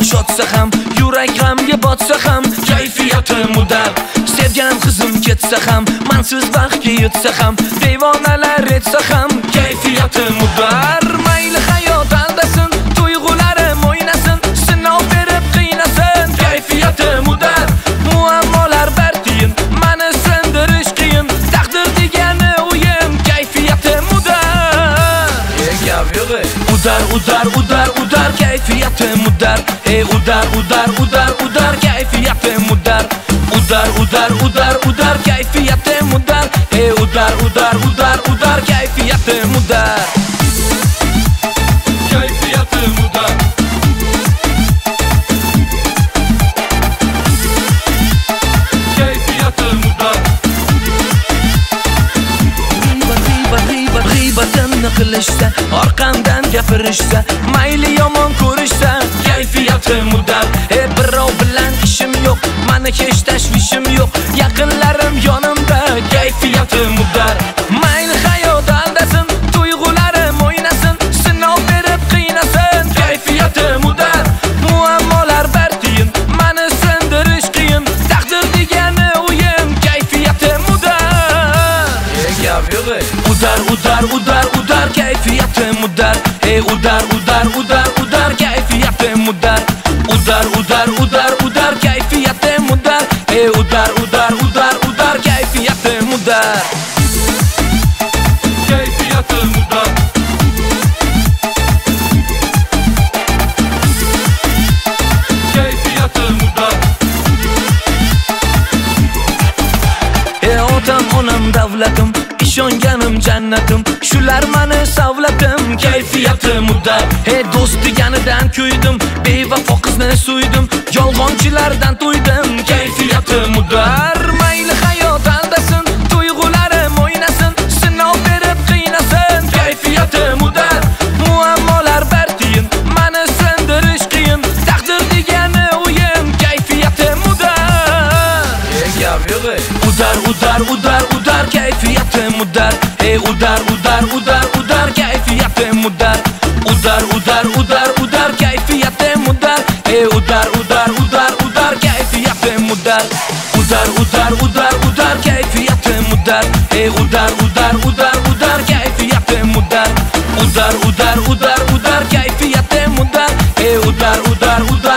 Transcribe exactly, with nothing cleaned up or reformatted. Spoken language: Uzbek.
bosh otsa ham, yurak g'amga botsa ham, kayfiyatim udar. Sevgan qizim ketsa ham, mansiz vaqtga yetsa ham, devonalar etsa ham, kayfiyatim udar. Mayli hayot aldasin, tuyg'ularim o'ynasin, sinov berib qiynasin, kayfiyatim udar. Muammolar bartiyin, mani sindirish qiyin, taqdir degani o'yin, kayfiyatim udar. Udar, udar, udar, udar, kayfiyatim udar. Ey udar, udar, udar, udar, kayfiyatim udar. Udar, udar, udar, udar, kayfiyatim udar. Ey udar, udar, udar, udar, kayfiyatim udar. Kayfiyatim udar. Kayfiyatim udar. G'iybatimni qilishsa, orqamdan gapirishsa, mayli yomon ko'rishsa, kayfiyatim udar. Ey birov bilan ishim yo'q, mani hech tashvishim yo'q, yaqinlarim yonimda, kayfiyatim udar. Mayli hayot aldasin, tuyg'ularim o'ynasin, sinov berib qiynasin, kayfiyatim udar. Muammolar bartiyin, mani sindirish qiyin, taqdir degani o'yin, kayfiyatim udar. Udar, udar, udar, udar, kayfiyatim udar. Ey udar, udar, udar, udar, kayfiyatim udar. Udar, udar, udar, udar, kayfiyatim udar. Ey udar, udar, udar, udar, kayfiyatim udar. Kayfiyatim udar. Kayfiyatim udar. Ey otam, onam davlatim, ishonganim jannatim, shular mani savlatim, kayfiyatim udar. Hey do'st deganidan kuydim, bevafo qizni suydim, yolg'onchilardan to'ydim, kayfiyatim udar. Mayli hayot aldasin, tuyg'ularim o'ynasin, sinov berib qiynasin, kayfiyatim udar. Muammolar bartiyin, mani sindirish qiyin, taqdir degani o'yin, kayfiyatim udar. Udar, udar, udar, udar, kayfiyatim udar. Ey udar, udar, udar, udar, kayfiyatim udar. Udar, udar, udar, udar, kayfiyatim udar. Ey udar, udar, udar, udar, kayfiyatim udar. Udar, udar, udar, udar, kayfiyatim udar. Ey udar, udar, udar, udar, kayfiyatim udar. Udar, udar, udar, udar, kayfiyatim udar. Ey udar, udar, udar